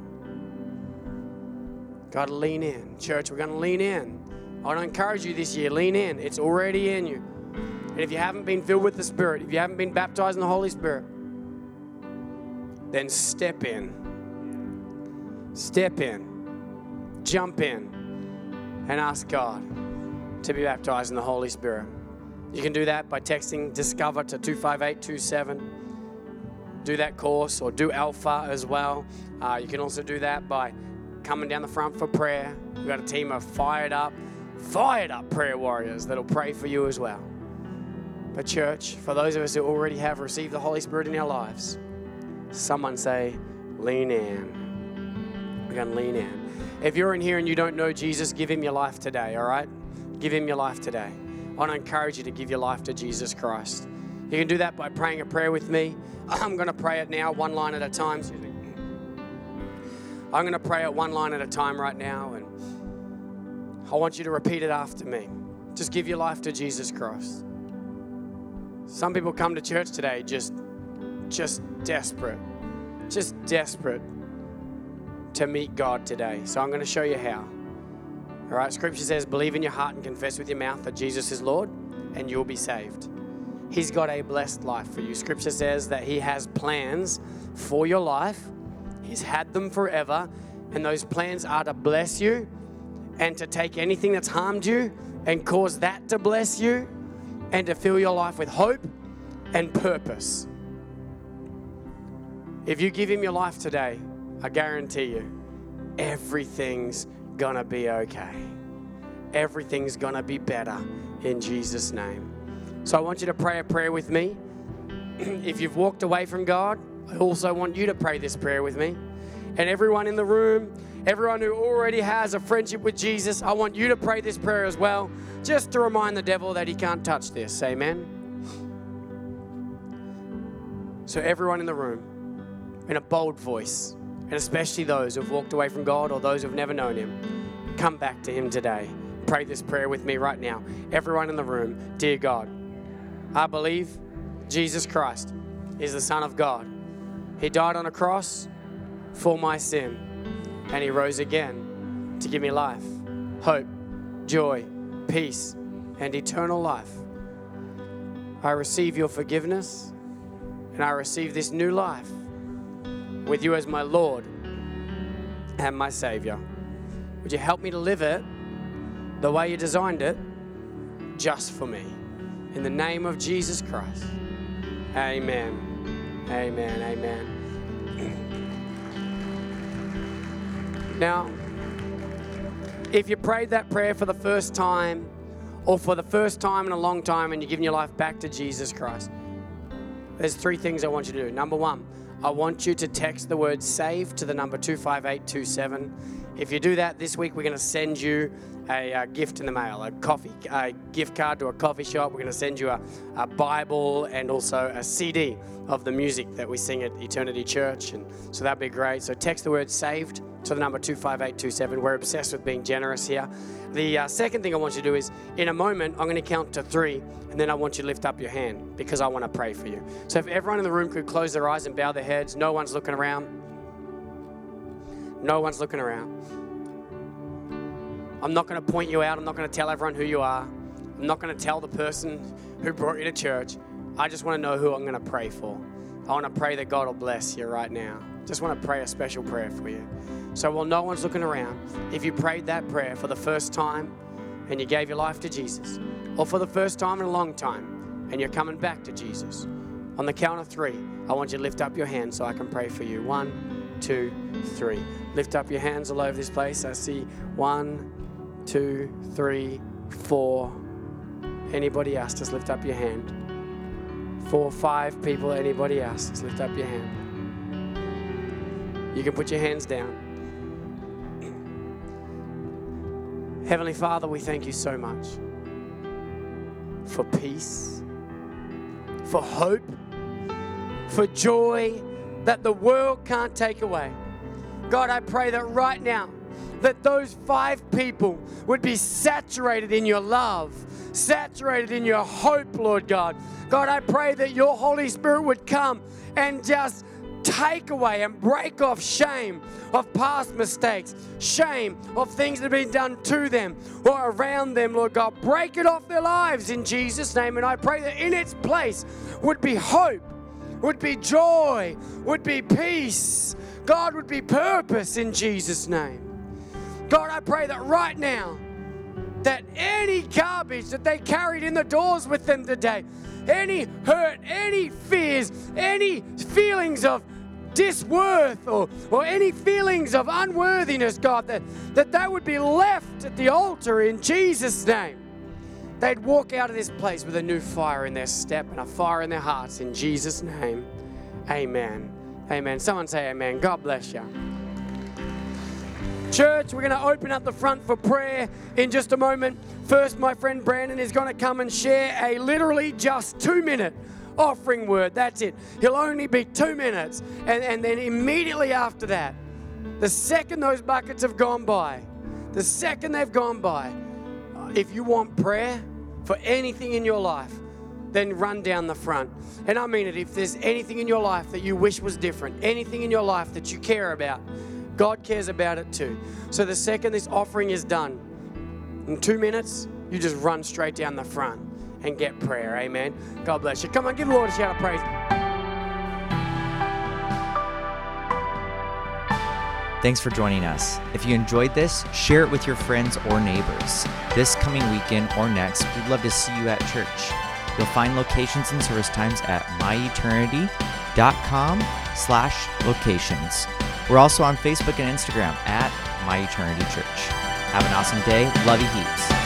Got to lean in. Church, we're going to lean in. I want to encourage you this year, lean in. It's already in you. And if you haven't been filled with the Spirit, if you haven't been baptized in the Holy Spirit, then step in. Step in. Jump in. And ask God to be baptized in the Holy Spirit. You can do that by texting Discover to two five eight two seven. Do that course, or do Alpha as well. Uh, you can also do that by coming down the front for prayer. We've got a team of fired up, fired up prayer warriors that'll pray for you as well. But church, for those of us who already have received the Holy Spirit in our lives, someone say, lean in. We're going to lean in. If you're in here and you don't know Jesus, give him your life today, all right? Give him your life today. I want to encourage you to give your life to Jesus Christ. You can do that by praying a prayer with me. I'm going to pray it now, one line at a time. Excuse me. I'm going to pray it one line at a time right now, and I want you to repeat it after me. Just give your life to Jesus Christ. Some people come to church today just, just desperate, just desperate to meet God today. So I'm going to show you how. All right, Scripture says, believe in your heart and confess with your mouth that Jesus is Lord, and you'll be saved. He's got a blessed life for you. Scripture says that he has plans for your life. He's had them forever, and those plans are to bless you and to take anything that's harmed you and cause that to bless you and to fill your life with hope and purpose. If you give him your life today, I guarantee you, everything's gonna be okay. Everything's gonna be better in Jesus' name. So I want you to pray a prayer with me. If you've walked away from God, I also want you to pray this prayer with me. And everyone in the room, everyone who already has a friendship with Jesus, I want you to pray this prayer as well, just to remind the devil that he can't touch this. Amen. So everyone in the room, in a bold voice, and especially those who have walked away from God or those who have never known him, come back to him today. Pray this prayer with me right now. Everyone in the room, dear God, I believe Jesus Christ is the Son of God. He died on a cross for my sin, and he rose again to give me life, hope, joy, peace, and eternal life. I receive your forgiveness, and I receive this new life with you as my Lord and my Savior. Would you help me to live it the way you designed it, just for me? In the name of Jesus Christ. Amen. Amen. Amen. Now, if you prayed that prayer for the first time, or for the first time in a long time, and you're giving your life back to Jesus Christ, there's three things I want you to do. Number one, I want you to text the word SAVE to the number two five eight two seven. If you do that this week, we're going to send you a, a gift in the mail, a coffee, a gift card to a coffee shop. We're going to send you a, a Bible and also a C D of the music that we sing at Eternity Church. And so that'd be great. So text the word SAVED to the number two five eight two seven. We're obsessed with being generous here. The uh, second thing I want you to do is, in a moment, I'm going to count to three, and then I want you to lift up your hand because I want to pray for you. So if everyone in the room could close their eyes and bow their heads, no one's looking around. No one's looking around. I'm not going to point you out. I'm not going to tell everyone who you are. I'm not going to tell the person who brought you to church. I just want to know who I'm going to pray for. I want to pray that God will bless you right now. Just want to pray a special prayer for you. So while no one's looking around, if you prayed that prayer for the first time and you gave your life to Jesus, or for the first time in a long time and you're coming back to Jesus, on the count of three, I want you to lift up your hand so I can pray for you. One, two, three. Lift up your hands all over this place. I see one, two, three, four. Anybody else, just lift up your hand. Four, five people. Anybody else, just lift up your hand. You can put your hands down. Heavenly Father, we thank you so much for peace, for hope, for joy that the world can't take away. God, I pray that right now, that those five people would be saturated in your love, saturated in your hope, Lord God. God, I pray that your Holy Spirit would come and just take away and break off shame of past mistakes, shame of things that have been done to them or around them, Lord God. Break it off their lives in Jesus' name. And I pray that in its place would be hope, would be joy, would be peace. God, would be purpose in Jesus' name. God, I pray that right now, that any garbage that they carried in the doors with them today, any hurt, any fears, any feelings of disworth or, or any feelings of unworthiness, God, that, that that would be left at the altar in Jesus' name. They'd walk out of this place with a new fire in their step and a fire in their hearts in Jesus' name. Amen. Amen. Someone say amen. God bless you. Church, we're going to open up the front for prayer in just a moment. First, my friend Brandon is going to come and share a literally just two-minute offering word. That's it. He'll only be two minutes. And, and then immediately after that, the second those buckets have gone by, the second they've gone by, if you want prayer for anything in your life, then run down the front. And I mean it, if there's anything in your life that you wish was different, anything in your life that you care about, God cares about it too. So the second this offering is done, in two minutes, you just run straight down the front and get prayer. Amen. God bless you. Come on, give the Lord a shout of praise. Thanks for joining us. If you enjoyed this, share it with your friends or neighbors. This coming weekend or next, we'd love to see you at church. You'll find locations and service times at myeternity.com slash locations. We're also on Facebook and Instagram at My Eternity Church. Have an awesome day. Love you heaps.